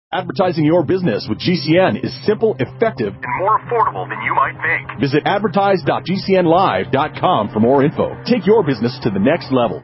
Advertising your business with GCN is simple, effective, and more affordable than you might think. Visit advertise.gcnlive.com for more info. Take your business to the next level.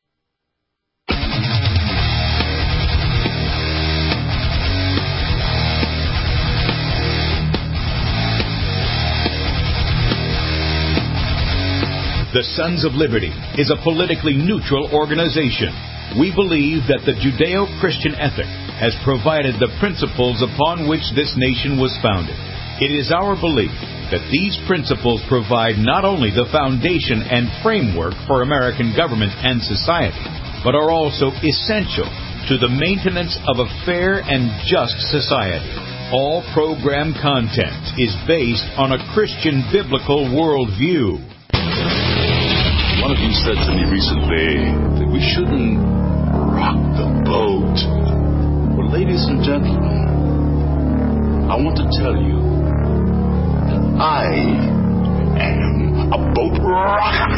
The Sons of Liberty is a politically neutral organization. We believe that the Judeo-Christian ethic has provided the principles upon which this nation was founded. It is our belief that these principles provide not only the foundation and framework for American government and society, but are also essential to the maintenance of a fair and just society. All program content is based on a Christian biblical worldview. One of you said to me recently that we shouldn't rock the boat. Well, ladies and gentlemen, I want to tell you that I am a boat rocker.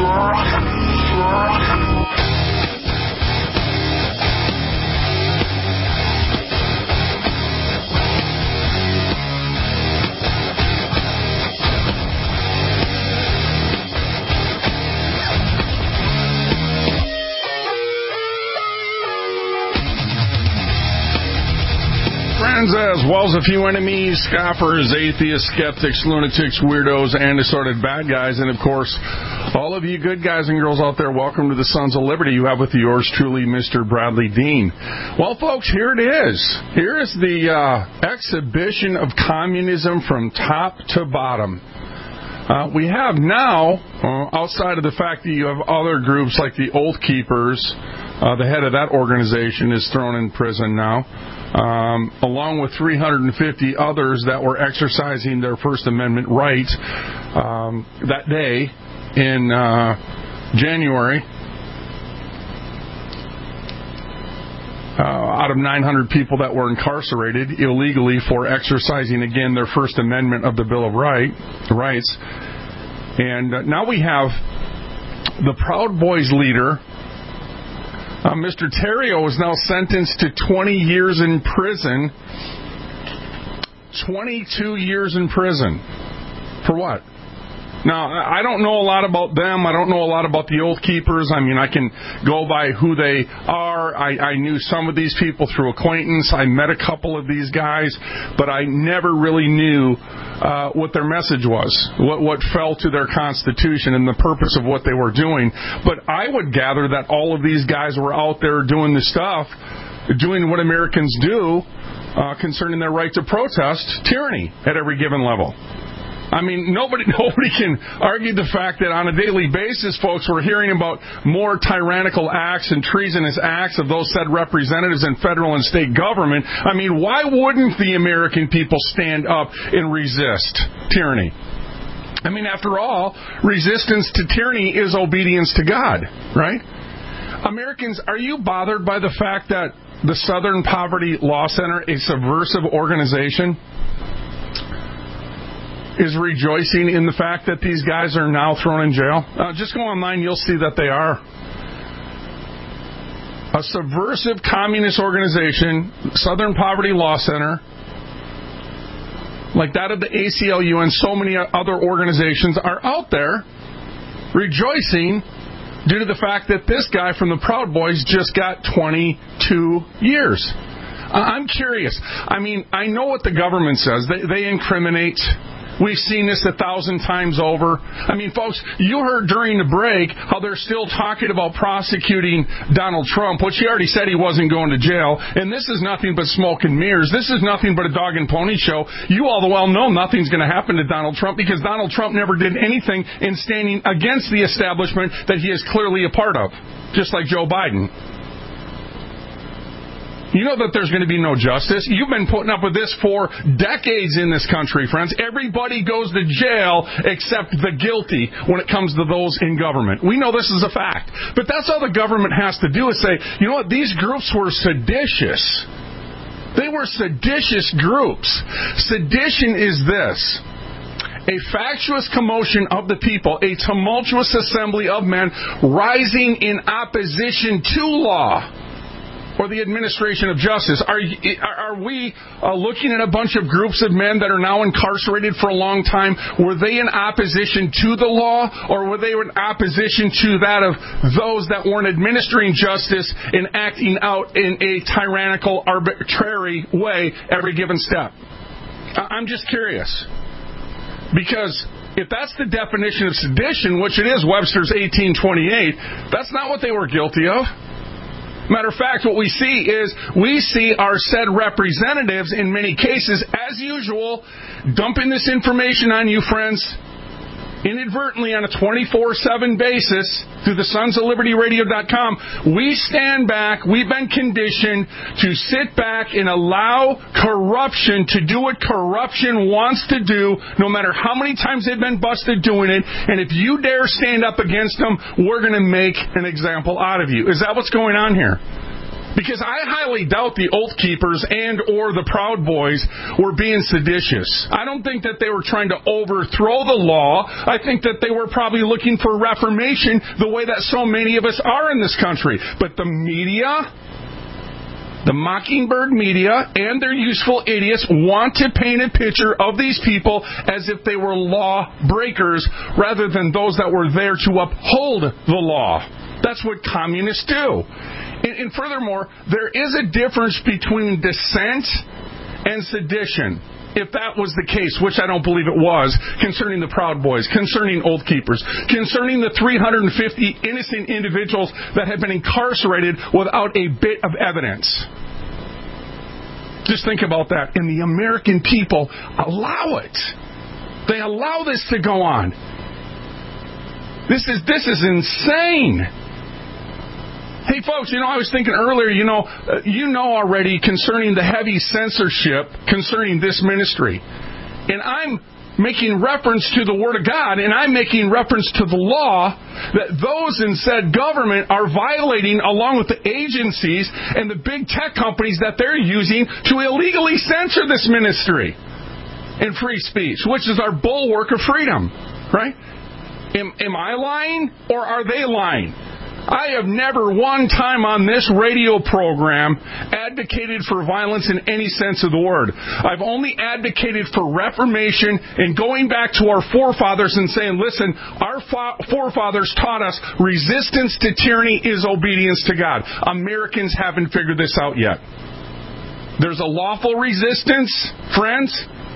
As well as a few enemies, scoffers, atheists, skeptics, lunatics, weirdos, and assorted bad guys. And, of course, all of you good guys and girls out there, welcome to the Sons of Liberty. You have with yours truly, Mr. Bradley Dean. Well, folks, here it is. Here is the exhibition of communism from top to bottom. We have now, outside of the fact that you have other groups like the Oath Keepers, the head of that organization is thrown in prison now. Along with 350 others that were exercising their First Amendment right that day in January. Out of 900 people that were incarcerated illegally for exercising, again, their First Amendment of the Bill of Rights. And now we have the Proud Boys leader, Mr. Terrio, is now sentenced to 20 years in prison. 22 years in prison. For what? Now, I don't know a lot about them. I don't know a lot about the Oath Keepers. I mean, I can go by who they are. I knew some of these people through acquaintance. I met a couple of these guys, but I never really knew what their message was, what fell to their constitution and the purpose of what they were doing. But I would gather that all of these guys were out there doing the stuff, doing what Americans do concerning their right to protest tyranny at every given level. I mean, nobody can argue the fact that on a daily basis, folks, we're hearing about more tyrannical acts and treasonous acts of those said representatives in federal and state government. I mean, why wouldn't the American people stand up and resist tyranny? I mean, after all, resistance to tyranny is obedience to God, right? Americans, are you bothered by the fact that the Southern Poverty Law Center, a subversive organization, is rejoicing in the fact that these guys are now thrown in jail? Just go online, you'll see that they are. A subversive communist organization, Southern Poverty Law Center, like that of the ACLU and so many other organizations, are out there rejoicing due to the fact that this guy from the Proud Boys just got 22 years. I'm curious. I mean, I know what the government says. They incriminate. We've seen this 1,000 times over. I mean, folks, you heard during the break how they're still talking about prosecuting Donald Trump, which he already said he wasn't going to jail. And this is nothing but smoke and mirrors. This is nothing but a dog and pony show. You all well know nothing's going to happen to Donald Trump because Donald Trump never did anything in standing against the establishment that he is clearly a part of, just like Joe Biden. You know that there's going to be no justice. You've been putting up with this for decades in this country, friends. Everybody goes to jail except the guilty when it comes to those in government. We know this is a fact. But that's all the government has to do is say, you know what, these groups were seditious. They were seditious groups. Sedition is this: a factious commotion of the people, a tumultuous assembly of men rising in opposition to law. or the administration of justice? Are we looking at a bunch of groups of men that are now incarcerated for a long time? Were they in opposition to the law, or were they in opposition to that of those that weren't administering justice and acting out in a tyrannical, arbitrary way every given step? I'm just curious. Because if that's the definition of sedition, which it is, Webster's 1828, that's not what they were guilty of. Matter of fact, what we see our said representatives in many cases, as usual, dumping this information on you, friends, inadvertently on a 24/7 basis through the sonsoflibertyradio.com. We stand back. We've been conditioned to sit back and allow corruption to do what corruption wants to do, no matter how many times they've been busted doing it. And if you dare stand up against them, we're going to make an example out of you. Is that what's going on here? Because I highly doubt the Oath Keepers and or the Proud Boys were being seditious. I don't think that they were trying to overthrow the law. I think that they were probably looking for reformation the way that so many of us are in this country. But the media, the Mockingbird media, and their useful idiots want to paint a picture of these people as if they were law breakers rather than those that were there to uphold the law. That's what communists do. And furthermore, there is a difference between dissent and sedition, if that was the case, which I don't believe it was, concerning the Proud Boys, concerning Oath Keepers, concerning the 350 innocent individuals that have been incarcerated without a bit of evidence. Just think about that. And the American people allow it. They allow this to go on. This is insane. Hey, folks, I was thinking earlier, you know already concerning the heavy censorship concerning this ministry. And I'm making reference to the Word of God, and I'm making reference to the law that those in said government are violating along with the agencies and the big tech companies that they're using to illegally censor this ministry and free speech, which is our bulwark of freedom, right? Am I lying, or are they lying? I have never one time on this radio program advocated for violence in any sense of the word. I've only advocated for reformation and going back to our forefathers and saying, listen, our forefathers taught us resistance to tyranny is obedience to God. Americans haven't figured this out yet. There's a lawful resistance, friends,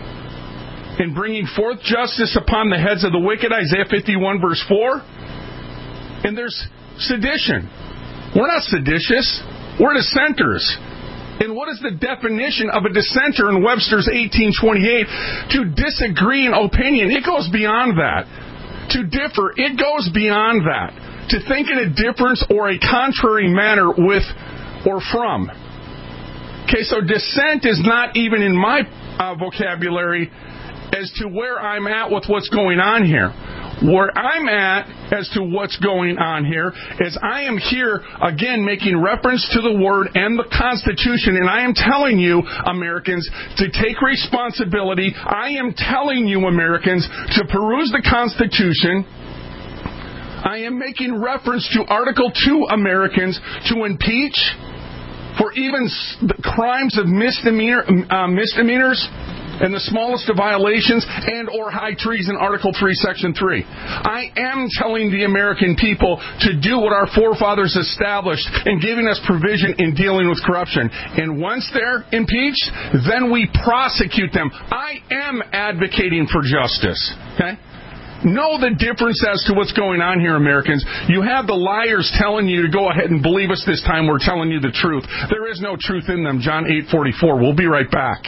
in bringing forth justice upon the heads of the wicked, Isaiah 51 verse 4. And there's sedition. We're not seditious. We're dissenters. And what is the definition of a dissenter in Webster's 1828? To disagree in opinion. It goes beyond that. To differ. It goes beyond that. To think in a difference or a contrary manner with or from. Okay, so dissent is not even in my vocabulary as to where I'm at with what's going on here. Where I'm at as to what's going on here is I am here, again, making reference to the Word and the Constitution, and I am telling you, Americans, to take responsibility. I am telling you, Americans, to peruse the Constitution. I am making reference to Article 2, Americans, to impeach for even the crimes of misdemeanors, and the smallest of violations, and or high treason, Article 3, Section 3. I am telling the American people to do what our forefathers established in giving us provision in dealing with corruption. And once they're impeached, then we prosecute them. I am advocating for justice. Okay? Know the difference as to what's going on here, Americans. You have the liars telling you to go ahead and believe us this time. We're telling you the truth. There is no truth in them. John 8:44. We'll be right back.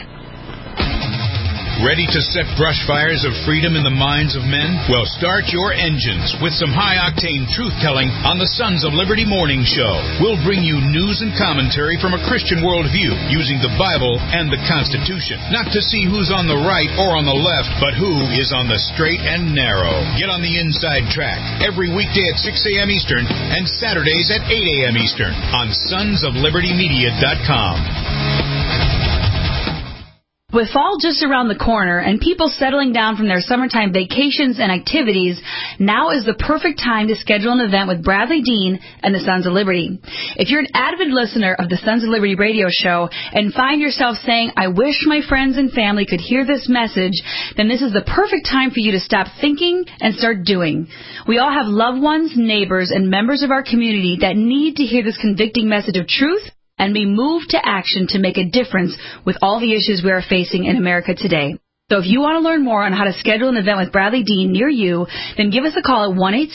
Ready to set brush fires of freedom in the minds of men? Well, start your engines with some high-octane truth-telling on the Sons of Liberty Morning Show. We'll bring you news and commentary from a Christian worldview using the Bible and the Constitution. Not to see who's on the right or on the left, but who is on the straight and narrow. Get on the inside track every weekday at 6 a.m. Eastern and Saturdays at 8 a.m. Eastern on sonsoflibertymedia.com. With fall just around the corner and people settling down from their summertime vacations and activities, now is the perfect time to schedule an event with Bradley Dean and the Sons of Liberty. If you're an avid listener of the Sons of Liberty radio show and find yourself saying, I wish my friends and family could hear this message, then this is the perfect time for you to stop thinking and start doing. We all have loved ones, neighbors, and members of our community that need to hear this convicting message of truth and be moved to action to make a difference with all the issues we are facing in America today. So if you want to learn more on how to schedule an event with Bradley Dean near you, then give us a call at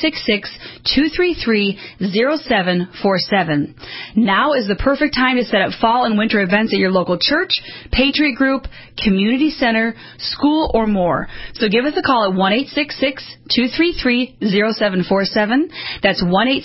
1-866-233-0747. Now is the perfect time to set up fall and winter events at your local church, Patriot Group, community center, school, or more. So give us a call at 1-866-233-0747. That's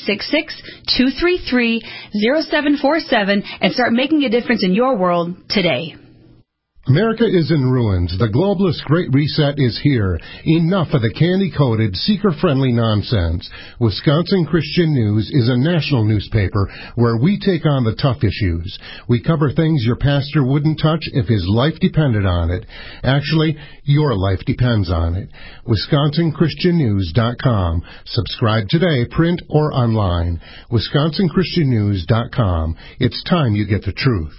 1-866-233-0747 and start making a difference in your world today. America is in ruins. The globalist Great Reset is here. Enough of the candy-coated, seeker-friendly nonsense. Wisconsin Christian News is a national newspaper where we take on the tough issues. We cover things your pastor wouldn't touch if his life depended on it. Actually, your life depends on it. WisconsinChristianNews.com. Subscribe today, print or online. WisconsinChristianNews.com. It's time you get the truth.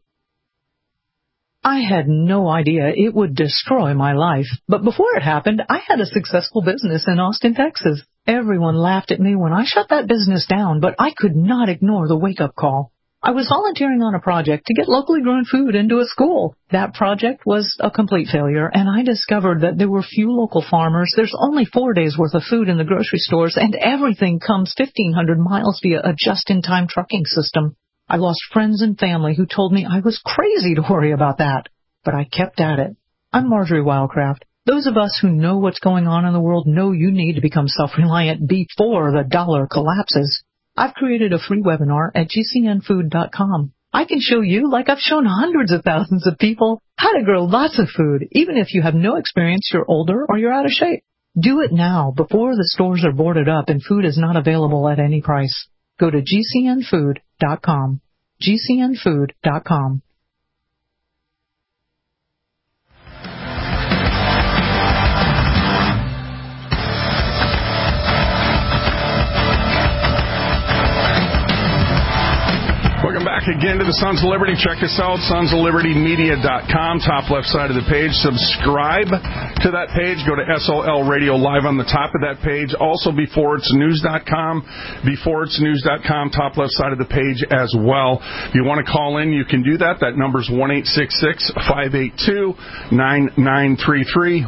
I had no idea it would destroy my life, but before it happened, I had a successful business in Austin, Texas. Everyone laughed at me when I shut that business down, but I could not ignore the wake-up call. I was volunteering on a project to get locally grown food into a school. That project was a complete failure, and I discovered that there were few local farmers. There's only 4 days' worth of food in the grocery stores, and everything comes 1,500 miles via a just-in-time trucking system. I lost friends and family who told me I was crazy to worry about that, but I kept at it. I'm Marjorie Wildcraft. Those of us who know what's going on in the world know you need to become self-reliant before the dollar collapses. I've created a free webinar at gcnfood.com. I can show you, like I've shown hundreds of thousands of people, how to grow lots of food, even if you have no experience, you're older, or you're out of shape. Do it now, before the stores are boarded up and food is not available at any price. Go to gcnfood.com. gcnfood.com. Welcome back again to the Sons of Liberty. Check us out, sonsoflibertymedia.com, top left side of the page. Subscribe to that page. Go to SOL Radio Live on the top of that page. Also, beforeitsnews.com, beforeitsnews.com, top left side of the page as well. If you want to call in, you can do that. That number's 1-866-582-9933,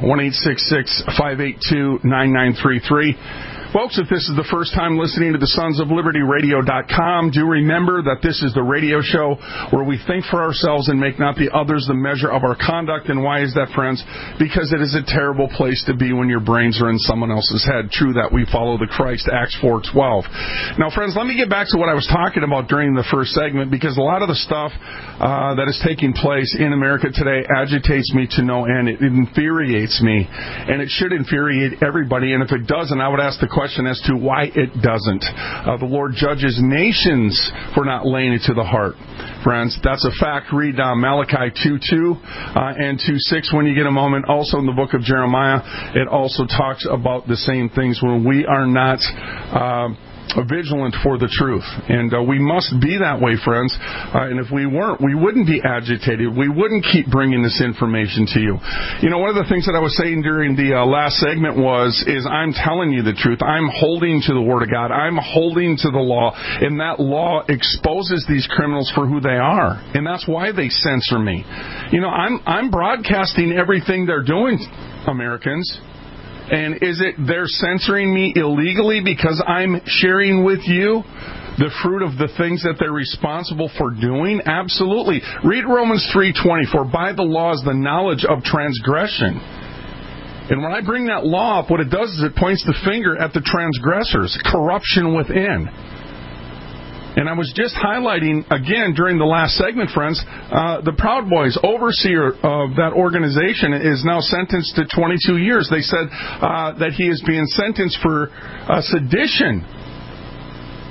1-866-582-9933. Folks, if this is the first time listening to the Sons of Liberty Radio.com, do remember that this is the radio show where we think for ourselves and make not the others the measure of our conduct. And why is that, friends? Because it is a terrible place to be when your brains are in someone else's head. True that we follow the Christ, Acts 4:12. Now, friends, let me get back to what I was talking about during the first segment, because a lot of the stuff that is taking place in America today agitates me to no end. It infuriates me, and it should infuriate everybody. And if it doesn't, I would ask the question as to why it doesn't. The Lord judges nations for not laying it to the heart. Friends, that's a fact. Read Malachi 2:2 and 2:6 when you get a moment. Also in the book of Jeremiah, it also talks about the same things when we are not vigilant for the truth. And we must be that way, friends. And if we weren't, we wouldn't be agitated. We wouldn't keep bringing this information to you. You know, one of the things that I was saying during the last segment is I'm telling you the truth. I'm holding to the Word of God. I'm holding to the law. And that law exposes these criminals for who they are. And that's why they censor me. You know, I'm broadcasting everything they're doing, Americans. And is it they're censoring me illegally because I'm sharing with you the fruit of the things that they're responsible for doing? Absolutely. Read Romans 3:20, for by the law is the knowledge of transgression. And when I bring that law up, what it does is it points the finger at the transgressors, corruption within. And I was just highlighting, again, during the last segment, friends, the Proud Boys, overseer of that organization, is now sentenced to 22 years. They said that he is being sentenced for sedition.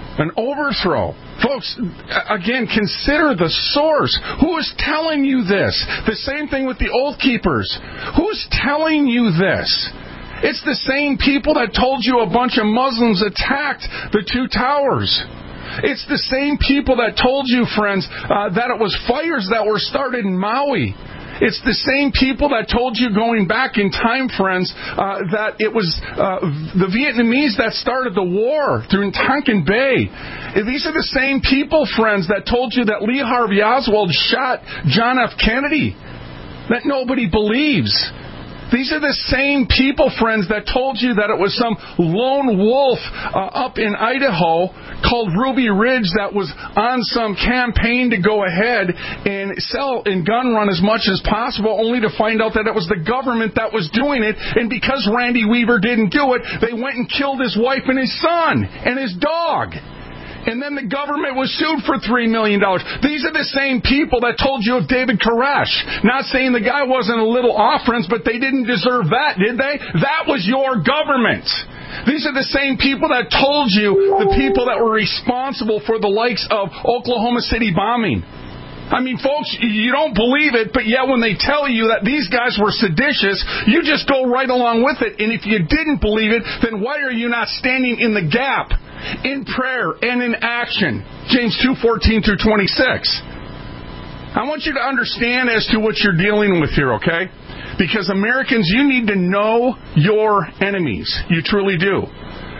An overthrow. Folks, again, consider the source. Who is telling you this? The same thing with the Oath Keepers. Who's telling you this? It's the same people that told you a bunch of Muslims attacked the two towers. It's the same people that told you, friends, that it was fires that were started in Maui. It's the same people that told you going back in time, friends, that it was the Vietnamese that started the war through Tonkin Bay. These are the same people, friends, that told you that Lee Harvey Oswald shot John F. Kennedy, that nobody believes. These are the same people, friends, that told you that it was some lone wolf up in Idaho called Ruby Ridge that was on some campaign to go ahead and sell and gun run as much as possible, only to find out that it was the government that was doing it. And because Randy Weaver didn't do it, they went and killed his wife and his son and his dog. And then the government was sued for $3 million. These are the same people that told you of David Koresh. Not saying the guy wasn't a little off, friends, but they didn't deserve that, did they? That was your government. These are the same people that told you the people that were responsible for the likes of Oklahoma City bombing. I mean, folks, you don't believe it, but yet when they tell you that these guys were seditious, you just go right along with it. And if you didn't believe it, then why are you not standing in the gap in prayer and in action? James 2:14 through 26. I want you to understand as to what you're dealing with here, okay? Because Americans, you need to know your enemies. You truly do.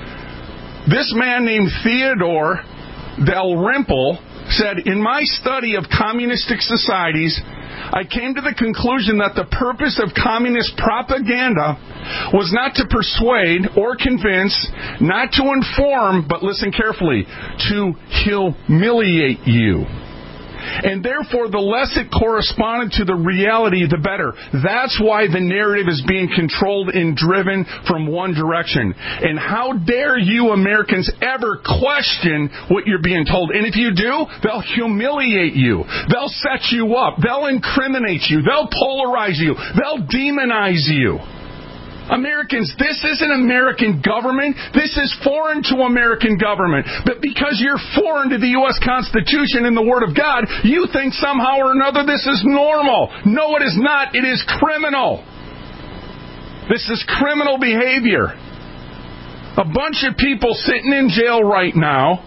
This man named Theodore Dalrymple said, in my study of communistic societies, I came to the conclusion that the purpose of communist propaganda was not to persuade or convince, not to inform, but listen carefully, to humiliate you. And therefore, the less it corresponded to the reality, the better. That's why the narrative is being controlled and driven from one direction. And how dare you Americans ever question what you're being told? And if you do, they'll humiliate you. They'll set you up. They'll incriminate you. They'll polarize you. They'll demonize you. Americans, this isn't American government. This is foreign to American government. But because you're foreign to the U.S. Constitution and the Word of God, you think somehow or another this is normal. No, it is not. It is criminal. This is criminal behavior. A bunch of people sitting in jail right now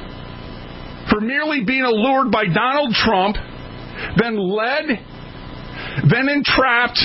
for merely being allured by Donald Trump, then led, then entrapped,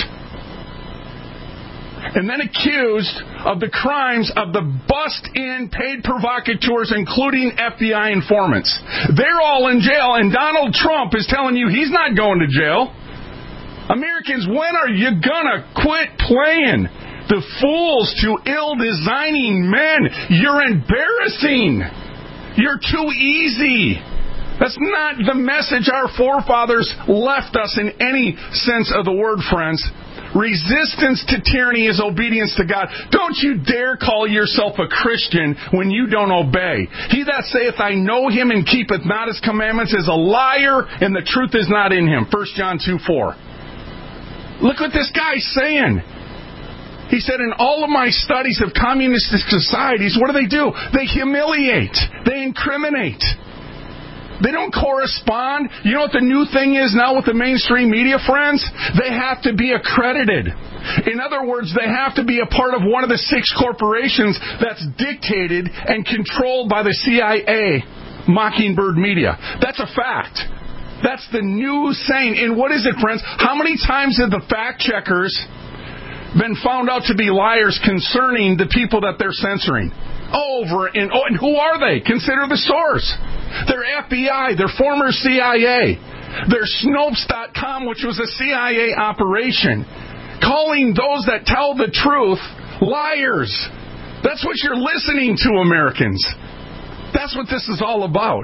and then accused of the crimes of the bust-in paid provocateurs, including FBI informants. They're all in jail, and Donald Trump is telling you he's not going to jail. Americans, when are you gonna quit playing the fools to ill-designing men? You're embarrassing. You're too easy. That's not the message our forefathers left us in any sense of the word, friends. Resistance to tyranny is obedience to God. Don't you dare call yourself a Christian when you don't obey. He that saith, I know him and keepeth not his commandments is a liar, and the truth is not in him. 1 John 2:4. Look what this guy's saying. He said, in all of my studies of communistic societies, what do? They humiliate. They incriminate. They don't correspond. You know what the new thing is now with the mainstream media, friends? They have to be accredited. In other words, they have to be a part of one of the 6 corporations that's dictated and controlled by the CIA, Mockingbird Media. That's a fact. That's the new saying. And what is it, friends? How many times have the fact checkers been found out to be liars concerning the people that they're censoring? Over and over. And who are they? Consider the source. They're FBI. They're former CIA. They're Snopes.com, which was a CIA operation, calling those that tell the truth liars. That's what you're listening to, Americans. That's what this is all about.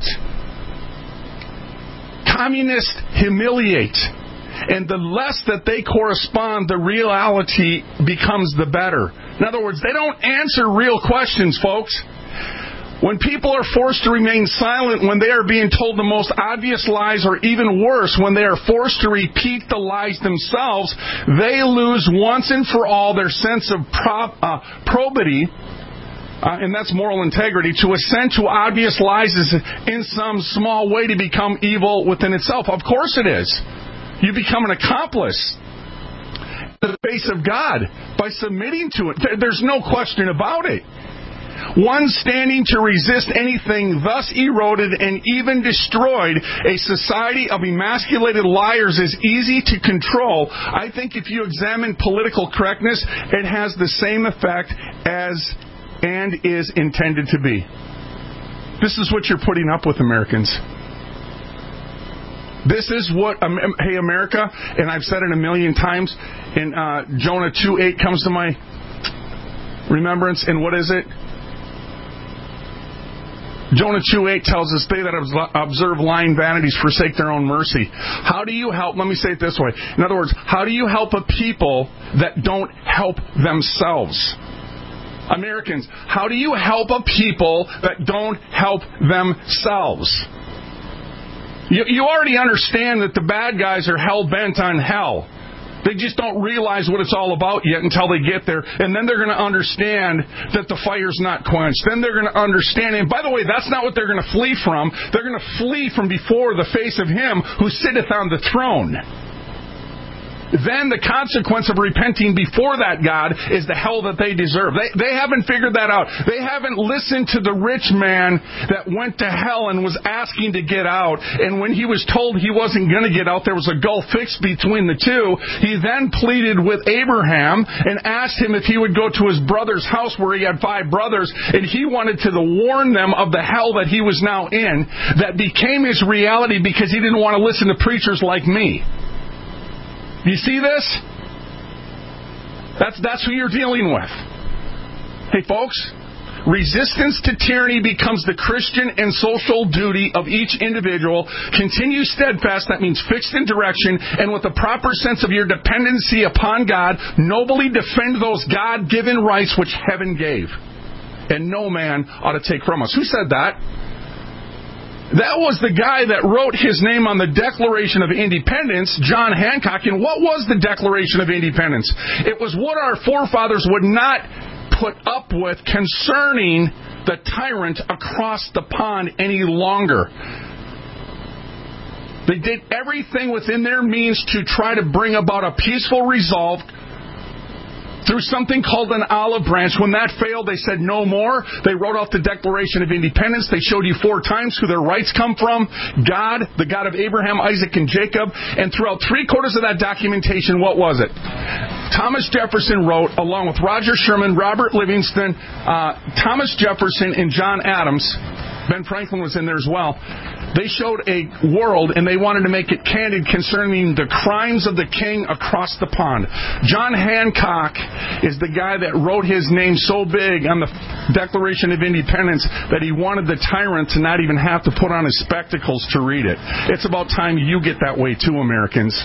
Communists humiliate. And the less that they correspond, the reality becomes the better. In other words, they don't answer real questions, folks. When people are forced to remain silent, when they are being told the most obvious lies, or even worse, when they are forced to repeat the lies themselves, they lose once and for all their sense of probity, and that's moral integrity, to assent to obvious lies is in some small way to become evil within itself. Of course it is. You become an accomplice in the face of God by submitting to it. There's no question about it. One standing to resist anything thus eroded and even destroyed a society of emasculated liars is easy to control. I think if you examine political correctness, it has the same effect as and is intended to be. This is what you're putting up with, Americans. This is what, hey, America, and I've said it a million times, and Jonah 2:8 comes to my remembrance, and what is it? Jonah 2:8 tells us, they that observe lying vanities forsake their own mercy. How do you help? Let me say it this way. In other words, how do you help a people that don't help themselves? Americans, how do you help a people that don't help themselves? You already understand that the bad guys are hell-bent on hell. They just don't realize what it's all about yet until they get there. And then they're going to understand that the fire's not quenched. Then they're going to understand. And by the way, that's not what they're going to flee from. They're going to flee from before the face of Him who sitteth on the throne. Then the consequence of repenting before that God is the hell that they deserve. They haven't figured that out. They haven't listened to the rich man that went to hell and was asking to get out. And when he was told he wasn't going to get out, there was a gulf fixed between the two. He then pleaded with Abraham and asked him if he would go to his brother's house where he had 5 brothers. And he wanted to warn them of the hell that he was now in. That became his reality because he didn't want to listen to preachers like me. You see this? That's who you're dealing with. Hey, folks, resistance to tyranny becomes the Christian and social duty of each individual. Continue steadfast, that means fixed in direction, and with a proper sense of your dependency upon God, nobly defend those God-given rights which heaven gave. And no man ought to take from us. Who said that? That was the guy that wrote his name on the Declaration of Independence, John Hancock. And what was the Declaration of Independence? It was what our forefathers would not put up with concerning the tyrant across the pond any longer. They did everything within their means to try to bring about a peaceful resolve through something called an olive branch. When that failed, they said no more. They wrote out the Declaration of Independence. They showed you 4 times who their rights come from. God, the God of Abraham, Isaac, and Jacob. And throughout 3/4 of that documentation, what was it? Thomas Jefferson wrote, along with Roger Sherman, Robert Livingston, Thomas Jefferson, and John Adams. Ben Franklin was in there as well. They showed a world, and they wanted to make it candid concerning the crimes of the king across the pond. John Hancock is the guy that wrote his name so big on the Declaration of Independence that he wanted the tyrant to not even have to put on his spectacles to read it. It's about time you get that way too, Americans.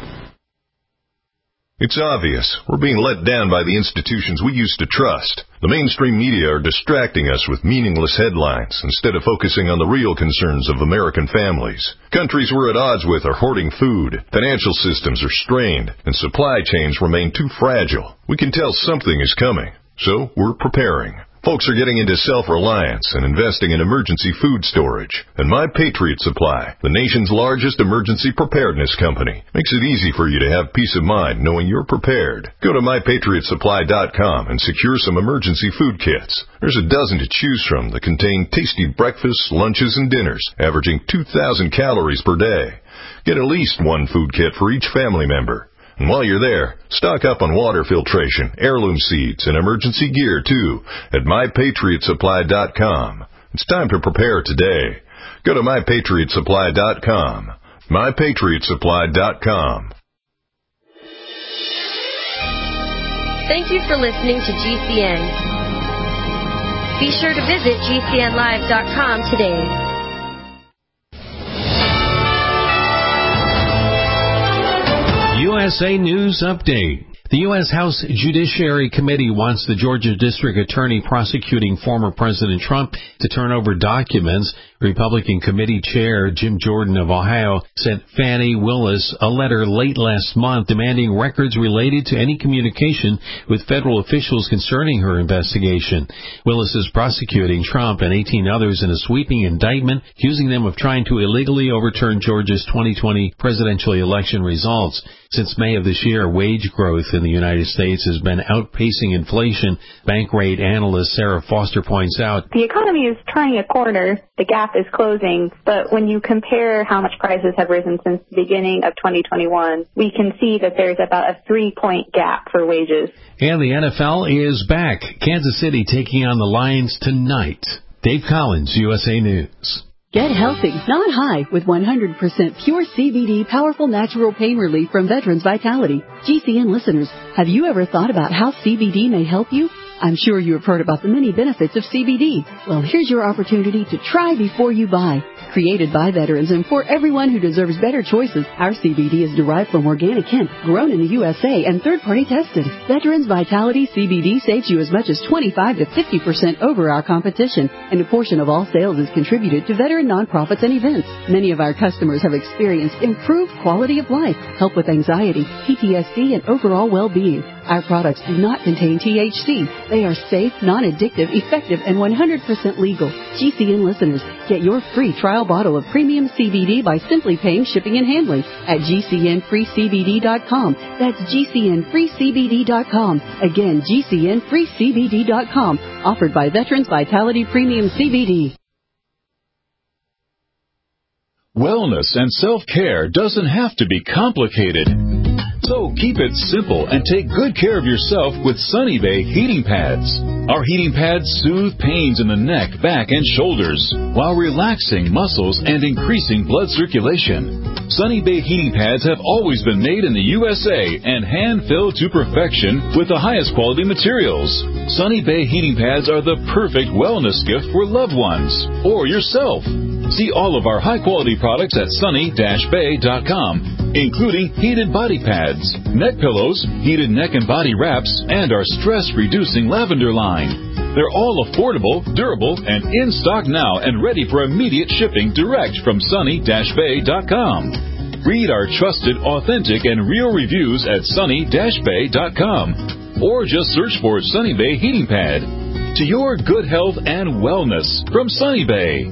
It's obvious. We're being let down by the institutions we used to trust. The mainstream media are distracting us with meaningless headlines instead of focusing on the real concerns of American families. Countries we're at odds with are hoarding food, financial systems are strained, and supply chains remain too fragile. We can tell something is coming, so we're preparing. Folks are getting into self-reliance and investing in emergency food storage. And My Patriot Supply, the nation's largest emergency preparedness company, makes it easy for you to have peace of mind knowing you're prepared. Go to MyPatriotSupply.com and secure some emergency food kits. There's a dozen to choose from that contain tasty breakfasts, lunches, and dinners, averaging 2,000 calories per day. Get at least 1 food kit for each family member. And while you're there, stock up on water filtration, heirloom seeds, and emergency gear, too, at MyPatriotSupply.com. It's time to prepare today. Go to MyPatriotSupply.com. MyPatriotSupply.com. Thank you for listening to GCN. Be sure to visit GCNlive.com today. USA News Update. The U.S. House Judiciary Committee wants the Georgia District Attorney prosecuting former President Trump to turn over documents Republican Committee Chair Jim Jordan of Ohio sent Fani Willis a letter late last month demanding records related to any communication with federal officials concerning her investigation. Willis is prosecuting Trump and 18 others in a sweeping indictment, accusing them of trying to illegally overturn Georgia's 2020 presidential election results. Since May of this year, wage growth in the United States has been outpacing inflation. Bankrate analyst Sarah Foster points out, the economy is turning a corner. The gap is closing. But when you compare how much prices have risen since the beginning of 2021, we can see that there's about a 3-point gap for wages. And the NFL is back. Kansas City taking on the Lions tonight. Dave Collins, USA News. Get healthy, not high, with 100% pure CBD powerful natural pain relief from Veterans Vitality. GCN listeners, have you ever thought about how CBD may help you? I'm sure you have heard about the many benefits of CBD. Well, here's your opportunity to try before you buy. Created by veterans and for everyone who deserves better choices, our CBD is derived from organic hemp, grown in the USA and third-party tested. Veterans Vitality CBD saves you as much as 25 to 50% over our competition, and a portion of all sales is contributed to veteran nonprofits and events. Many of our customers have experienced improved quality of life, help with anxiety, PTSD, and overall well-being. Our products do not contain THC. They are safe, non-addictive, effective, and 100% legal. GCN listeners, get your free trial bottle of premium CBD by simply paying shipping and handling at GCNFreeCBD.com. That's GCNFreeCBD.com. Again, GCNFreeCBD.com. Offered by Veterans Vitality Premium CBD. Wellness and self-care doesn't have to be complicated. So keep it simple and take good care of yourself with Sunny Bay heating pads. Our heating pads soothe pains in the neck, back, and shoulders while relaxing muscles and increasing blood circulation. Sunny Bay heating pads have always been made in the USA and hand-filled to perfection with the highest quality materials. Sunny Bay heating pads are the perfect wellness gift for loved ones or yourself. See all of our high-quality products at sunny-bay.com, including heated body pads, neck pillows, heated neck and body wraps, and our stress-reducing lavender line. They're all affordable, durable, and in stock now and ready for immediate shipping direct from sunny-bay.com. Read our trusted, authentic, and real reviews at sunny-bay.com, or just search for Sunny Bay Heating Pad. To your good health and wellness from Sunny Bay.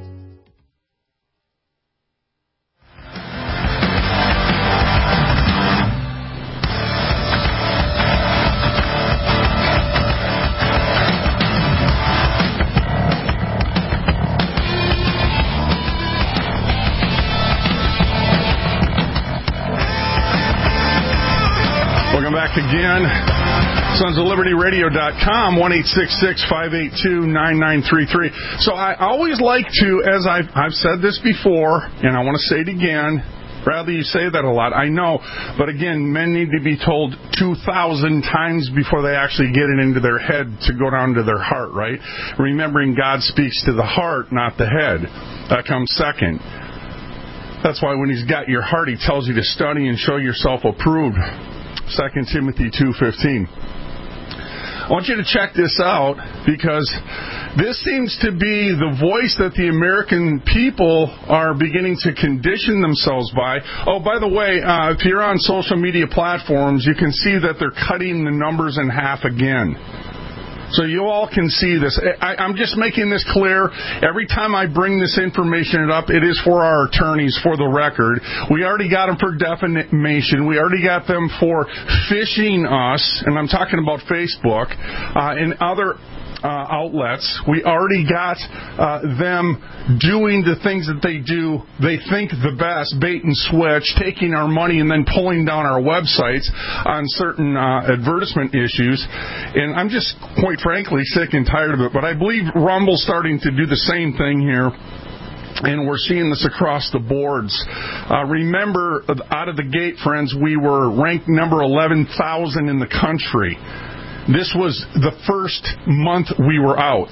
Again, sonsoflibertyradio.com, 1-866-582-9933. So I always like to, as I've said this before, and I want to say it again, Bradley, you say that a lot, I know, but again, men need to be told 2,000 times before they actually get it into their head to go down to their heart, right? Remembering God speaks to the heart, not the head. That comes second. That's why when he's got your heart, he tells you to study and show yourself approved. 2 Timothy 2:15. I want you to check this out because this seems to be the voice that the American people are beginning to condition themselves by. Oh, by the way, if you're on social media platforms, you can see that they're cutting the numbers in half again. So you all can see this. I'm just making this clear. Every time I bring this information up, it is for our attorneys, for the record. We already got them for defamation. We already got them for phishing us, and I'm talking about Facebook, and other outlets. We already got them doing the things that they do. They think the best, bait and switch, taking our money and then pulling down our websites on certain advertisement issues. And I'm just, quite frankly, sick and tired of it. But I believe Rumble's starting to do the same thing here. And we're seeing this across the boards. Remember, out of the gate, friends, we were ranked number 11,000 in the country. This was the first month we were out.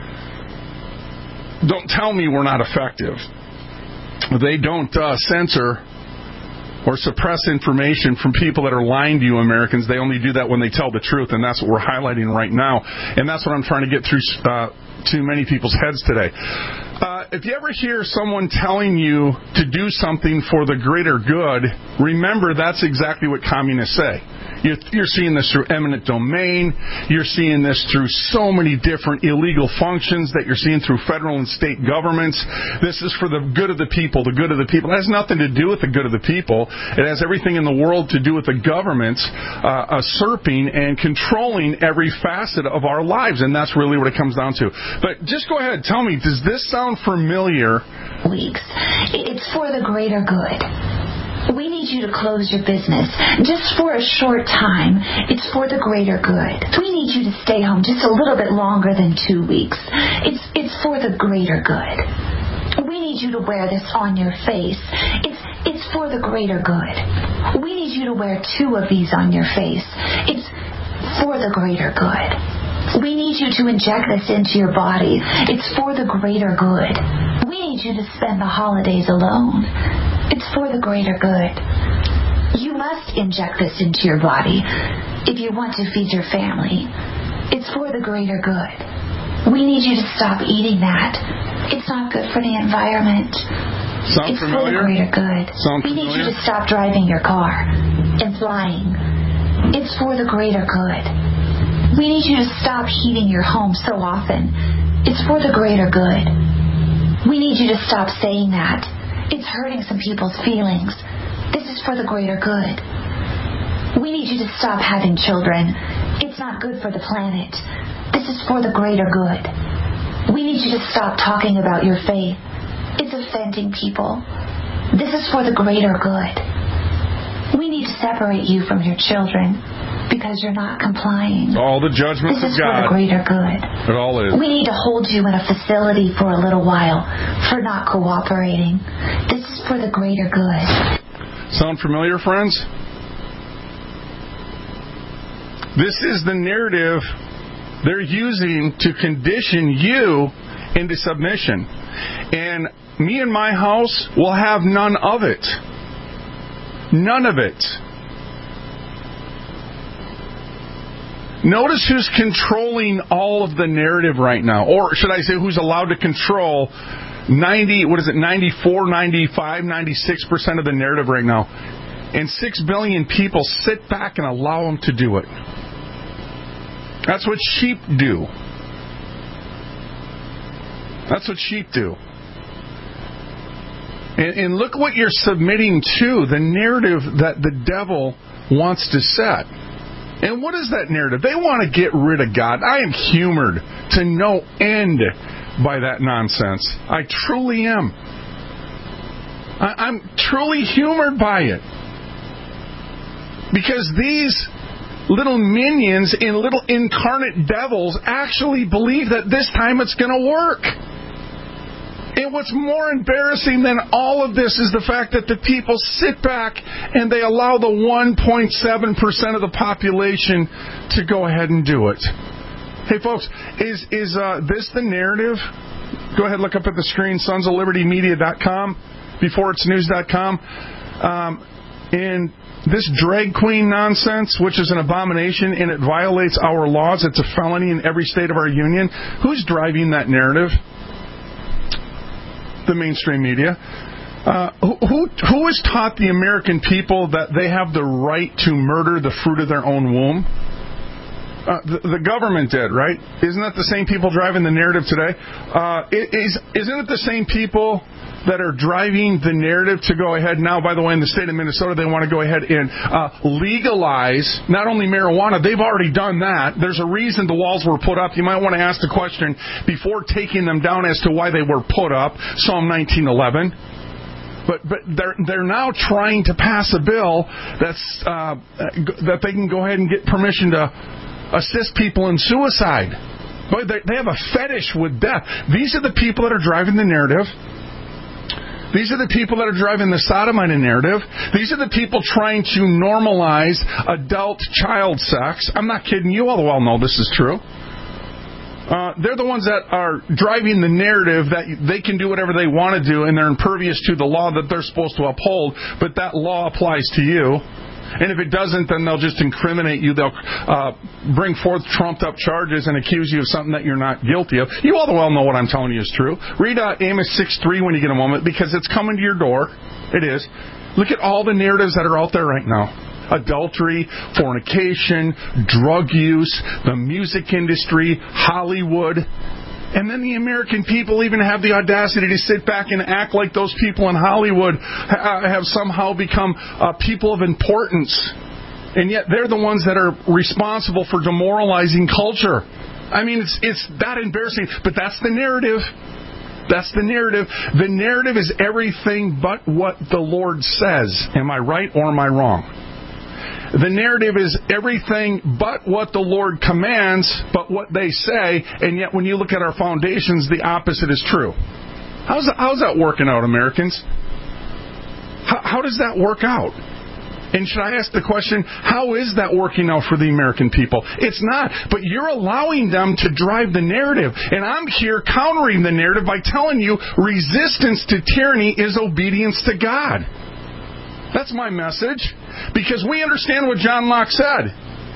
Don't tell me we're not effective. They don't censor or suppress information from people that are lying to you, Americans. They only do that when they tell the truth, and that's what we're highlighting right now. And that's what I'm trying to get through to many people's heads today. if you ever hear someone telling you to do something for the greater good, remember that's exactly what communists say. You're seeing this through eminent domain. You're seeing this through so many different illegal functions that you're seeing through federal and state governments. This is for the good of the people, the good of the people. It has nothing to do with the good of the people. It has everything in the world to do with the governments usurping and controlling every facet of our lives, and that's really what it comes down to. But just go ahead, tell me, does this sound familiar? Weeks. It's for the greater good. We need you to close your business just for a short time. It's for the greater good. We need you to stay home just a little bit longer than 2 weeks. It's for the greater good. We need you to wear this on your face. It's for the greater good. We need you to wear 2 of these on your face. It's for the greater good. We need you to inject this into your body. It's for the greater good. We need you to spend the holidays alone. It's for the greater good. You must inject this into your body if you want to feed your family. It's for the greater good. We need you to stop eating that. It's not good for the environment. Sound familiar? For the greater good. Sound we need familiar? you to stop driving your car and flying. It's for the greater good. We need you to stop heating your home so often. It's for the greater good. We need you to stop saying that. It's hurting some people's feelings. This is for the greater good. We need you to stop having children. It's not good for the planet. This is for the greater good. We need you to stop talking about your faith. It's offending people. This is for the greater good. We need to separate you from your children because you're not complying. All the judgments of God. This is for the greater good. It all is. We need to hold you in a facility for a little while for not cooperating. This is for the greater good. Sound familiar, friends? This is the narrative they're using to condition you into submission. And me and my house will have none of it. None of it. Notice who's controlling all of the narrative right now. Or should I say who's allowed to control 94, 95, 96% of the narrative right now. And 6 billion people sit back and allow them to do it. That's what sheep do. That's what sheep do. And look what you're submitting to, the narrative that the devil wants to set. And what is that narrative? They want to get rid of God. I am humored to no end by that nonsense. I truly am. I'm truly humored by it. Because these little minions and little incarnate devils actually believe that this time it's going to work. And what's more embarrassing than all of this is the fact that the people sit back and they allow the 1.7% of the population to go ahead and do it. Hey, folks, is this the narrative? Go ahead, look up at the screen, sonsoflibertymedia.com, beforeitsnews.com. And this drag queen nonsense, which is an abomination and it violates our laws, it's a felony in every state of our union. Who's driving that narrative? The mainstream media. Who has taught the American people that they have the right to murder the fruit of their own womb? The government did, right? Isn't that the same people driving the narrative today? Isn't it the same people that are driving the narrative to go ahead now? By the way, in the state of Minnesota, they want to go ahead and legalize not only marijuana, they've already done that. There's a reason the walls were put up. You might want to ask the question before taking them down as to why they were put up, Psalm 19:11. But they're now trying to pass a bill that they can go ahead and get permission to assist people in suicide. Boy, they have a fetish with death. These are the people that are driving the narrative. These are the people that are driving the sodomite narrative. These are the people trying to normalize adult child sex. I'm not kidding you. All well know this is true. They're the ones that are driving the narrative that they can do whatever they want to do and they're impervious to the law that they're supposed to uphold, but that law applies to you. And if it doesn't, then they'll just incriminate you. They'll bring forth trumped-up charges and accuse you of something that you're not guilty of. You all well know what I'm telling you is true. Read Amos 6:3 when you get a moment, because it's coming to your door. It is. Look at all the narratives that are out there right now. Adultery, fornication, drug use, the music industry, Hollywood. And then the American people even have the audacity to sit back and act like those people in Hollywood have somehow become people of importance. And yet they're the ones that are responsible for demoralizing culture. I mean, it's that embarrassing. But that's the narrative. That's the narrative. The narrative is everything but what the Lord says. Am I right or am I wrong? The narrative is everything but what the Lord commands, but what they say, and yet when you look at our foundations, the opposite is true. How's that working out, Americans? How does that work out? And should I ask the question, how is that working out for the American people? It's not, but you're allowing them to drive the narrative. And I'm here countering the narrative by telling you resistance to tyranny is obedience to God. That's my message. Because we understand what John Locke said.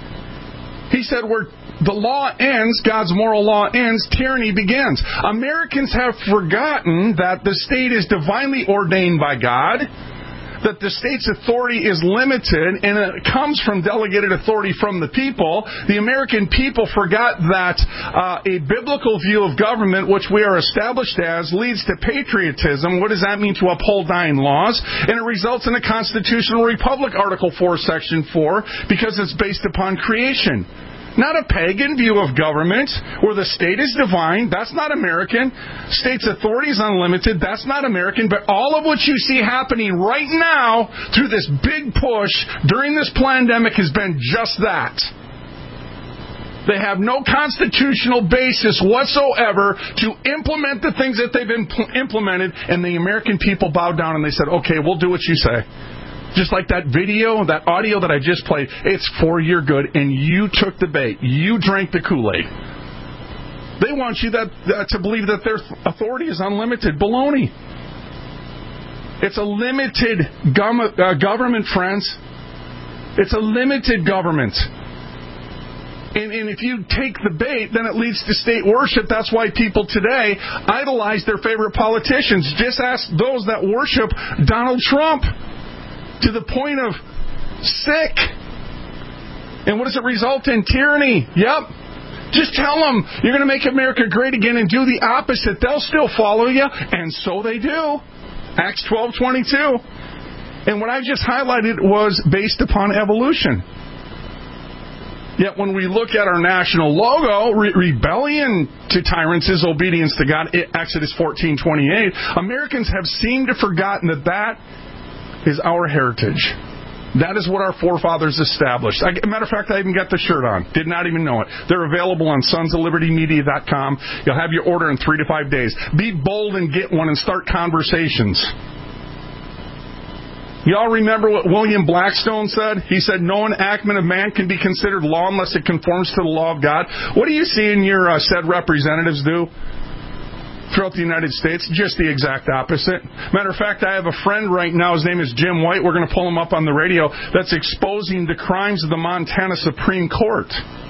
He said, where the law ends, God's moral law ends, tyranny begins. Americans have forgotten that the state is divinely ordained by God, that the state's authority is limited, and it comes from delegated authority from the people. The American people forgot that a biblical view of government, which we are established as, leads to patriotism. What does that mean? To uphold dying laws. And it results in a constitutional republic, Article 4, Section 4, because it's based upon creation. Not a pagan view of government where the state is divine. That's not American. State's authority is unlimited. That's not American. But all of what you see happening right now through this big push during this pandemic has been just that. They have no constitutional basis whatsoever to implement the things that they've implemented, and the American people bowed down and they said, okay, we'll do what you say. Just like that video, that audio that I just played, it's for your good, and you took the bait. You drank the Kool-Aid. They want you to believe that their authority is unlimited. Baloney. It's a limited government, friends. It's a limited government. And if you take the bait, then it leads to state worship. That's why people today idolize their favorite politicians. Just ask those that worship Donald Trump. To the point of sick. And what does it result in? Tyranny. Yep. Just tell them you're going to make America great again and do the opposite. They'll still follow you. And so they do. Acts 12:22. And what I just highlighted was based upon evolution. Yet when we look at our national logo, rebellion to tyrants is obedience to God. Exodus 14:28. Americans have seemed to have forgotten that is our heritage. That is what our forefathers established. Matter of fact, I even got the shirt on. Did not even know it. They're available on sonsoflibertymedia.com. You'll have your order in 3 to 5 days. Be bold and get one and start conversations. Y'all remember what William Blackstone said? He said, no enactment of man can be considered law unless it conforms to the law of God. What do you see in your said representatives do? Throughout the United States, just the exact opposite. Matter of fact, I have a friend right now, his name is Jim White, we're going to pull him up on the radio, that's exposing the crimes of the Montana Supreme Court.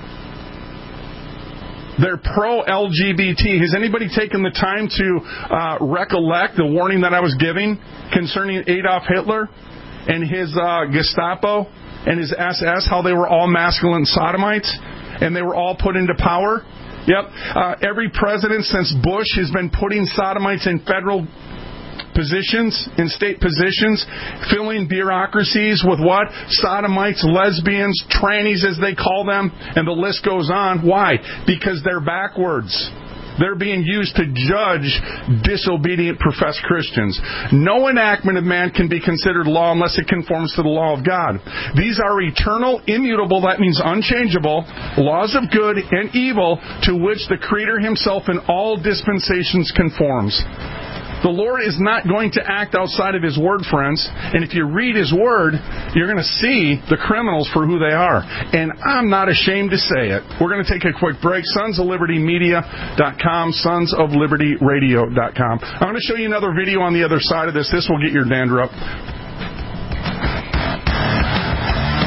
They're pro-LGBT. Has anybody taken the time to recollect the warning that I was giving concerning Adolf Hitler and his Gestapo and his SS, how they were all masculine sodomites and they were all put into power? Yep. Every president since Bush has been putting sodomites in federal positions, in state positions, filling bureaucracies with what? Sodomites, lesbians, trannies as they call them, and the list goes on. Why? Because they're backwards. They're being used to judge disobedient professed Christians. No enactment of man can be considered law unless it conforms to the law of God. These are eternal, immutable, that means unchangeable, laws of good and evil to which the Creator himself in all dispensations conforms. The Lord is not going to act outside of His Word, friends. And if you read His Word, you're going to see the criminals for who they are. And I'm not ashamed to say it. We're going to take a quick break. sonsoflibertymedia.com, sonsoflibertyradio.com. I'm going to show you another video on the other side of this. This will get your dander up.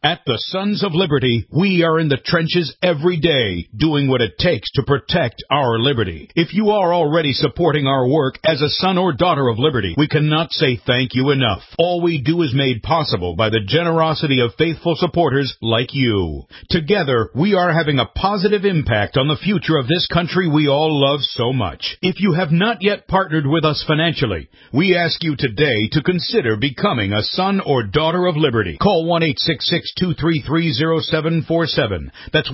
At the Sons of Liberty, we are in the trenches every day, doing what it takes to protect our liberty. If you are already supporting our work as a son or daughter of liberty, we cannot say thank you enough. All we do is made possible by the generosity of faithful supporters like you. Together, we are having a positive impact on the future of this country we all love so much. If you have not yet partnered with us financially, we ask you today to consider becoming a son or daughter of liberty. Call 1-866-233-0747. That's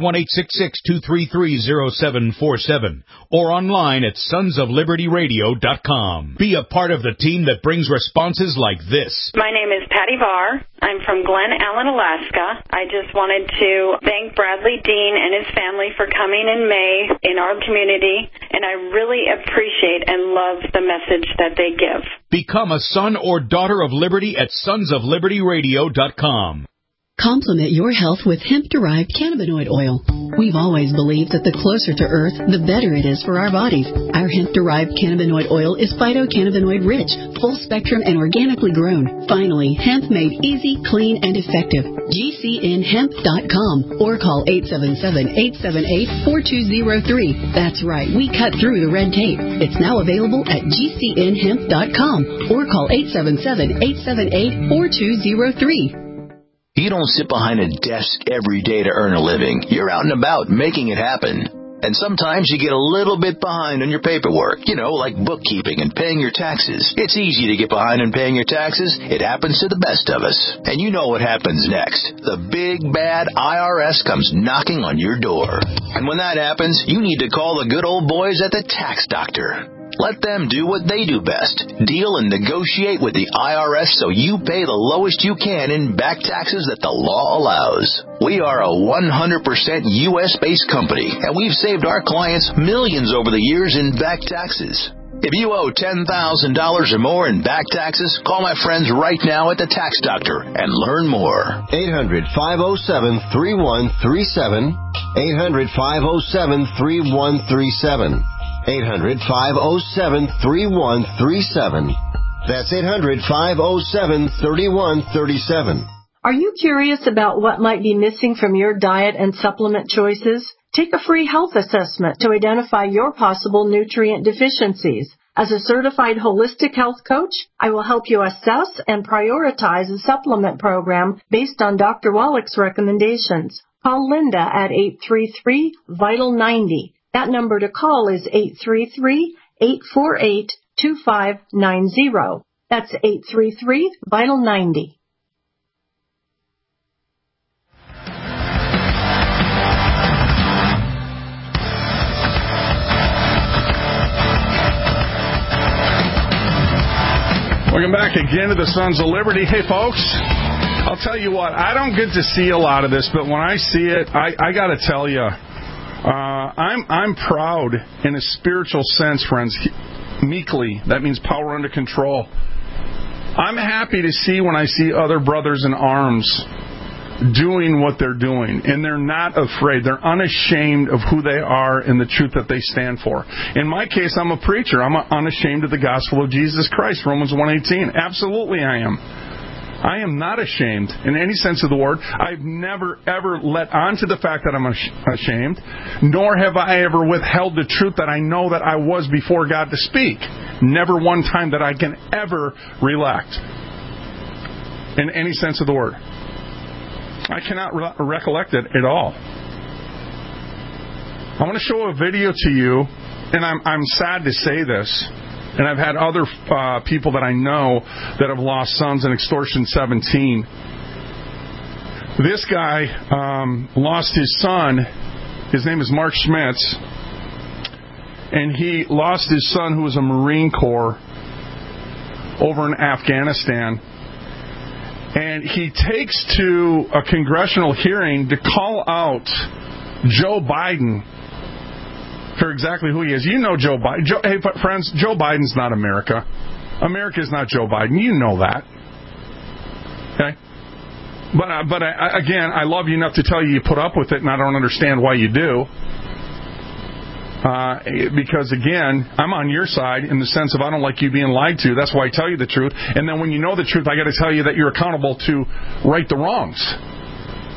1-866-233-0747. Or online at sonsoflibertyradio.com. Be a part of the team that brings responses like this. My name is Patty Varr. I'm from Glen Allen, Alaska. I just wanted to thank Bradley Dean and his family for coming in May in our community, and I really appreciate and love the message that they give. Become a son or daughter of liberty at sonsoflibertyradio.com. Complement your health with hemp-derived cannabinoid oil. We've always believed that the closer to Earth, the better it is for our bodies. Our hemp-derived cannabinoid oil is phytocannabinoid-rich, full-spectrum, and organically grown. Finally, hemp made easy, clean, and effective. GCNhemp.com or call 877-878-4203. That's right, we cut through the red tape. It's now available at GCNhemp.com or call 877-878-4203. You don't sit behind a desk every day to earn a living. You're out and about making it happen. And sometimes you get a little bit behind on your paperwork, like bookkeeping and paying your taxes. It's easy to get behind on paying your taxes. It happens to the best of us. And you know what happens next. The big, bad IRS comes knocking on your door. And when that happens, you need to call the good old boys at the Tax Doctor. Let them do what they do best. Deal and negotiate with the IRS so you pay the lowest you can in back taxes that the law allows. We are a 100% U.S.-based company, and we've saved our clients millions over the years in back taxes. If you owe $10,000 or more in back taxes, call my friends right now at the Tax Doctor and learn more. 800-507-3137. 800-507-3137. 800-507-3137. That's 800-507-3137. Are you curious about what might be missing from your diet and supplement choices? Take a free health assessment to identify your possible nutrient deficiencies. As a certified holistic health coach, I will help you assess and prioritize a supplement program based on Dr. Wallach's recommendations. Call Linda at 833-VITAL-90. That number to call is 833-848-2590. That's 833-VITAL-90. Welcome back again to the Sons of Liberty. Hey, folks, I'll tell you what, I don't get to see a lot of this, but when I see it, I got to tell you, I'm proud in a spiritual sense, friends, meekly. That means power under control. I'm happy to see when I see other brothers in arms doing what they're doing, and they're not afraid. They're unashamed of who they are and the truth that they stand for. In my case, I'm a preacher. I'm unashamed of the gospel of Jesus Christ, Romans 1:18. Absolutely I am. I am not ashamed in any sense of the word. I've never, ever let on to the fact that I'm ashamed, nor have I ever withheld the truth that I know that I was before God to speak. Never one time that I can ever relent in any sense of the word. I cannot recollect it at all. I want to show a video to you, and I'm sad to say this, and I've had other people that I know that have lost sons in Extortion 17. This guy lost his son. His name is Mark Schmitz, and he lost his son, who was a Marine Corps, over in Afghanistan. And he takes to a congressional hearing to call out Joe Biden for exactly who he is. You know Joe Biden. Hey, friends, Joe Biden's not America. America is not Joe Biden. You know that. Okay? But again, I love you enough to tell you put up with it, and I don't understand why you do. Because, again, I'm on your side in the sense of I don't like you being lied to. That's why I tell you the truth. And then when you know the truth, I got to tell you that you're accountable to right the wrongs.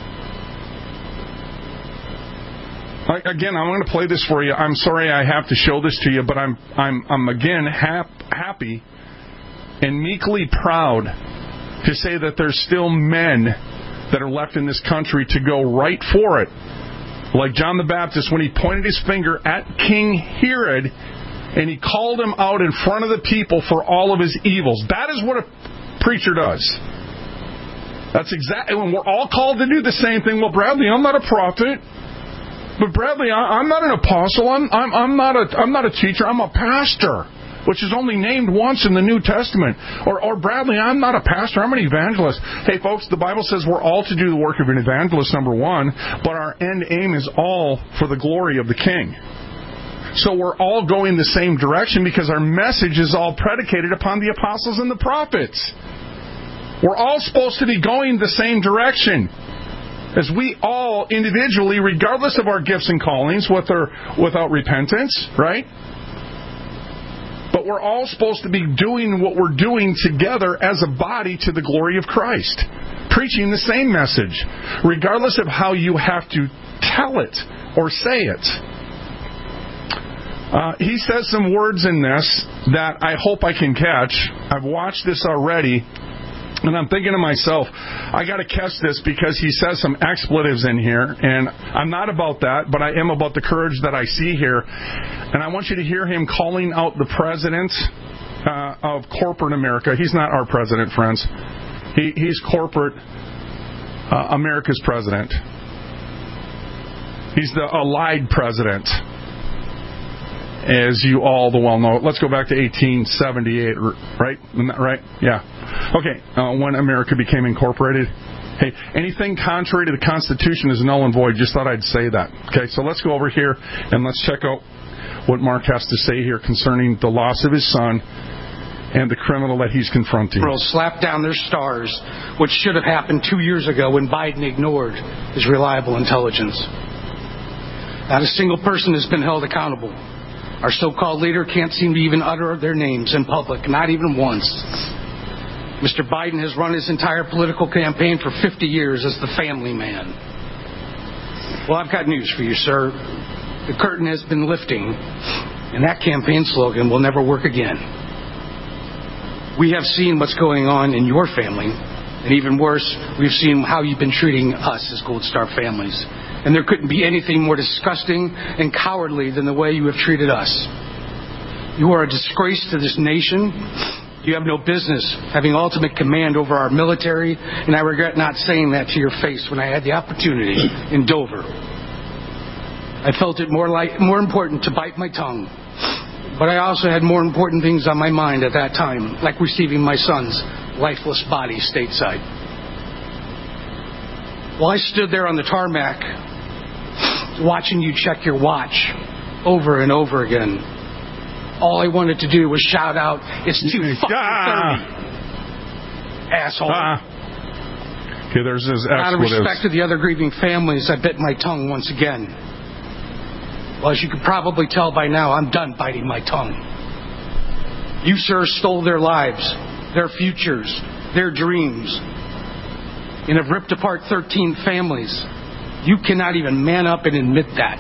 Again, I'm going to play this for you. I'm sorry I have to show this to you, but I'm again happy and meekly proud to say that there's still men that are left in this country to go right for it. Like John the Baptist, when he pointed his finger at King Herod and he called him out in front of the people for all of his evils. That is what a preacher does. That's exactly when we're all called to do the same thing. Well, Bradley, I'm not a prophet. But Bradley, I'm not an apostle. I'm not a teacher. I'm a pastor, which is only named once in the New Testament. Or Bradley, I'm not a pastor. I'm an evangelist. Hey, folks, the Bible says we're all to do the work of an evangelist, number one, but our end aim is all for the glory of the King. So we're all going the same direction because our message is all predicated upon the apostles and the prophets. We're all supposed to be going the same direction. As we all individually, regardless of our gifts and callings, with or without repentance, right? But we're all supposed to be doing what we're doing together as a body to the glory of Christ. Preaching the same message, regardless of how you have to tell it or say it. He says some words in this that I hope I can catch. I've watched this already. And I'm thinking to myself, I got to catch this because he says some expletives in here, and I'm not about that, but I am about the courage that I see here. And I want you to hear him calling out the president of corporate America. He's not our president, friends. He's corporate America's president. He's the allied president, as you all well know. Let's go back to 1878, right? Isn't that right? Yeah. Okay, when America became incorporated. Hey, anything contrary to the Constitution is null and void. Just thought I'd say that. Okay, so let's go over here and let's check out what Mark has to say here concerning the loss of his son and the criminal that he's confronting. Slapped down their stars, which should have happened 2 years ago when Biden ignored his reliable intelligence. Not a single person has been held accountable. Our so-called leader can't seem to even utter their names in public, not even once. Mr. Biden has run his entire political campaign for 50 years as the family man. Well, I've got news for you, sir. The curtain has been lifting, and that campaign slogan will never work again. We have seen what's going on in your family, and even worse, we've seen how you've been treating us as Gold Star families. And there couldn't be anything more disgusting and cowardly than the way you have treated us. You are a disgrace to this nation. You have no business having ultimate command over our military, and I regret not saying that to your face when I had the opportunity in Dover. I felt it more important to bite my tongue, but I also had more important things on my mind at that time, like receiving my son's lifeless body stateside. While I stood there on the tarmac, watching you check your watch over and over again, all I wanted to do was shout out, "It's 2:30, asshole." Okay, there's his expletives. Out of respect to the other grieving families, I bit my tongue once again. Well, as you could probably tell by now, I'm done biting my tongue. You, sir, stole their lives, their futures, their dreams, and have ripped apart 13 families. You cannot even man up and admit that.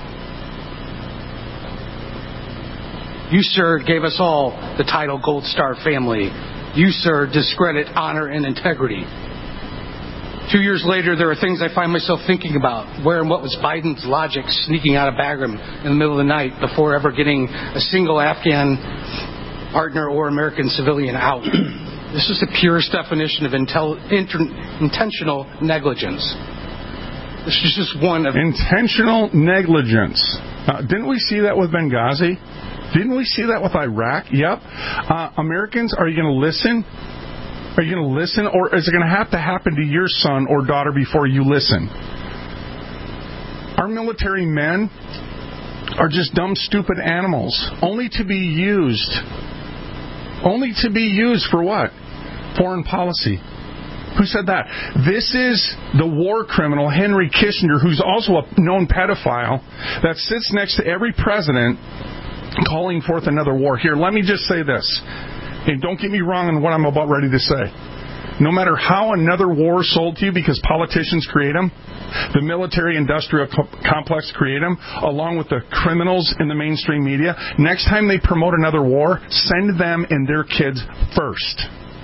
You, sir, gave us all the title Gold Star family. You, sir, discredit honor and integrity. 2 years later, there are things I find myself thinking about. Where and what was Biden's logic sneaking out of Bagram in the middle of the night before ever getting a single Afghan partner or American civilian out? This is the purest definition of intentional negligence. This is just one of... Intentional negligence. Didn't we see that with Benghazi? Didn't we see that with Iraq? Yep. Americans, are you going to listen? Are you going to listen? Or is it going to have to happen to your son or daughter before you listen? Our military men are just dumb, stupid animals. Only to be used. Only to be used for what? Foreign policy. Who said that? This is the war criminal, Henry Kissinger, who's also a known pedophile, that sits next to every president calling forth another war. Here, let me just say this. And don't get me wrong on what I'm about ready to say. no matter how another war is sold to you because politicians create them, the military-industrial complex create them, along with the criminals in the mainstream media, next time they promote another war, send them and their kids first.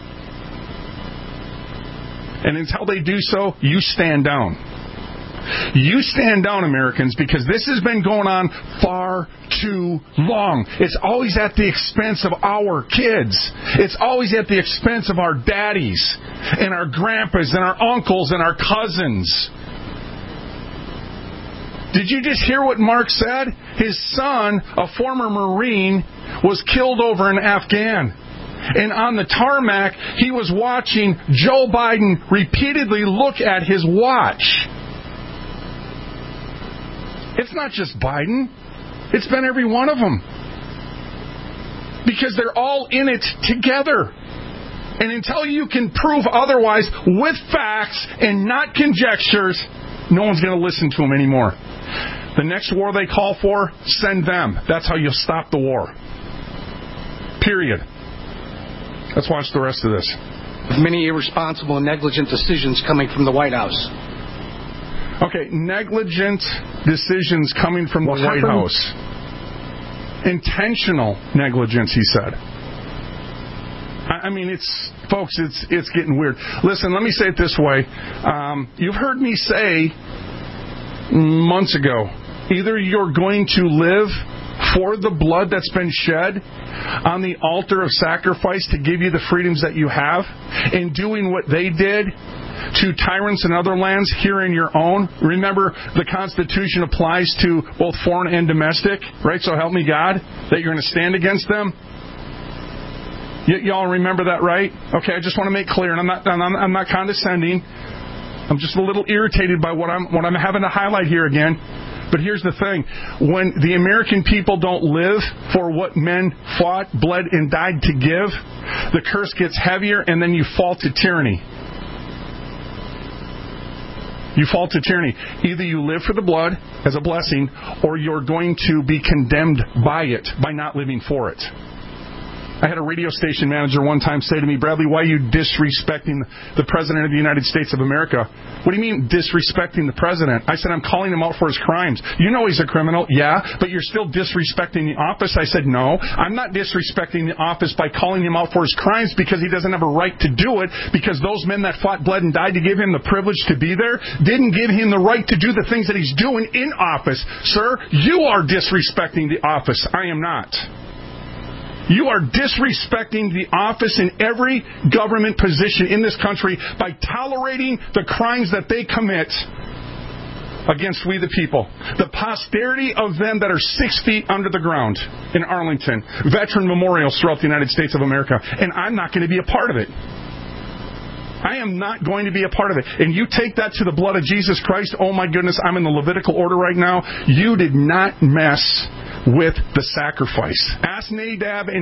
And until they do so, you stand down. You stand down, Americans, because this has been going on far too long. It's always at the expense of our kids. It's always at the expense of our daddies and our grandpas and our uncles and our cousins. Did you just hear what Mark said? His son, a former Marine, was killed over in Afghan. And on the tarmac, he was watching Joe Biden repeatedly look at his watch. It's not just Biden. It's been every one of them. Because they're all in it together. And until you can prove otherwise with facts and not conjectures, no one's going to listen to them anymore. The next war they call for, send them. That's how you'll stop the war. Period. Let's watch the rest of this. Many irresponsible and negligent decisions coming from the White House. Okay, negligent decisions coming from the White House. Intentional negligence, he said. I mean, folks, it's getting weird. Listen, let me say it this way. You've heard me say months ago, either you're going to live for the blood that's been shed on the altar of sacrifice to give you the freedoms that you have, in doing what they did to tyrants in other lands here in your own. Remember, the Constitution applies to both foreign and domestic, right? So help me God, that you're going to stand against them. Y'all remember that, right? Okay, I just want to make clear, and I'm not condescending. I'm just a little irritated by what I'm having to highlight here again. But here's the thing. When the American people don't live for what men fought, bled, and died to give, the curse gets heavier, and then you fall to tyranny. You fall to tyranny. Either you live for the blood as a blessing, or you're going to be condemned by it, by not living for it. I had a radio station manager one time say to me, Bradley, why are you disrespecting the President of the United States of America? What do you mean disrespecting the President? I said, I'm calling him out for his crimes. You know he's a criminal. Yeah, but you're still disrespecting the office. I said, no, I'm not disrespecting the office by calling him out for his crimes because he doesn't have a right to do it, because those men that fought, bled, and died to give him the privilege to be there didn't give him the right to do the things that he's doing in office. Sir, you are disrespecting the office. I am not. You are disrespecting the office in every government position in this country by tolerating the crimes that they commit against we the people. The posterity of them that are 6 feet under the ground in Arlington. Veteran memorials throughout the United States of America. And I'm not going to be a part of it. I am not going to be a part of it. And you take that to the blood of Jesus Christ, oh my goodness, I'm in the Levitical order right now. You did not mess with the sacrifice. Ask Nadab and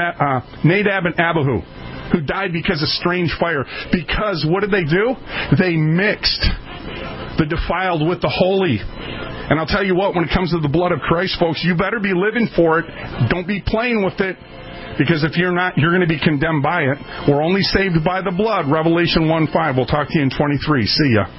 Abihu, who died because of strange fire. Because what did they do? They mixed the defiled with the holy. And I'll tell you what, when it comes to the blood of Christ, folks, you better be living for it. Don't be playing with it. Because if you're not, you're going to be condemned by it. We're only saved by the blood. Revelation 1:5. We'll talk to you in 23. See ya.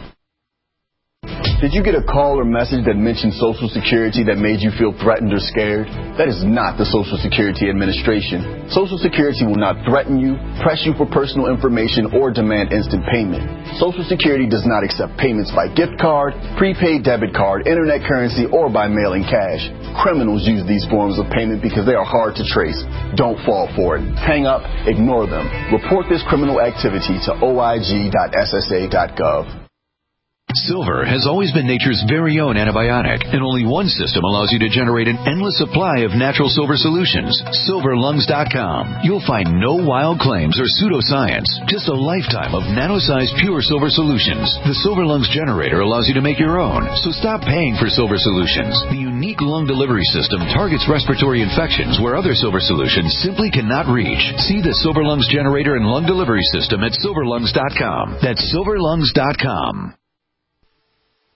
Did you get a call or message that mentioned Social Security that made you feel threatened or scared? That is not the Social Security Administration. Social Security will not threaten you, press you for personal information, or demand instant payment. Social Security does not accept payments by gift card, prepaid debit card, internet currency, or by mailing cash. Criminals use these forms of payment because they are hard to trace. Don't fall for it. Hang up, ignore them. Report this criminal activity to oig.ssa.gov. Silver has always been nature's very own antibiotic, and only one system allows you to generate an endless supply of natural silver solutions. SilverLungs.com. You'll find no wild claims or pseudoscience, just a lifetime of nano-sized pure silver solutions. The Silver Lungs generator allows you to make your own, so stop paying for silver solutions. The unique lung delivery system targets respiratory infections where other silver solutions simply cannot reach. See the Silver Lungs generator and lung delivery system at SilverLungs.com. That's SilverLungs.com.